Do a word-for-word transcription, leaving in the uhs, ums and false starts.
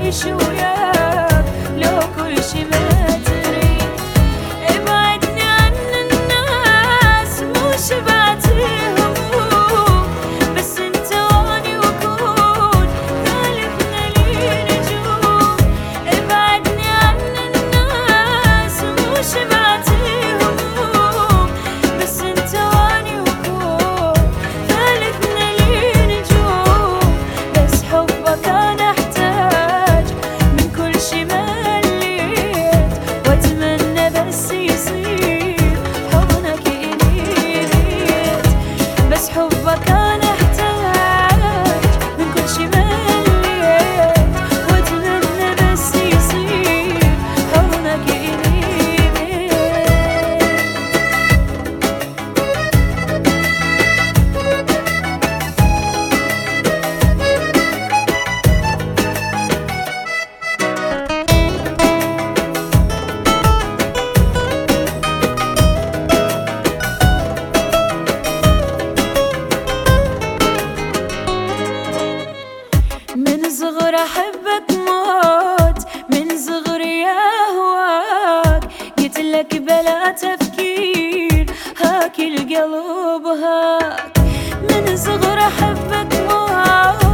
أعيش وياك لو كل شي ما تريد. ابعدني عن الناس مو شبعتهم، بس انت واني وكون ثالثنا لي نجوم. ابعدني عن الناس مو شبعتهم، بس انت واني وكون ثالثنا لي نجوم. بس حبك انا احتاج من كل شي مليت، واتمنى بس يصير حضنك الي بيت. بس حبك انا احتاج من كل شي مليت، واتمنى بس يصير حضنك الي بيت. من صغر احبك موت، من صغري اهواك، قلتلك بلا تفكير هاك القلب هاك. من صغر احبك موت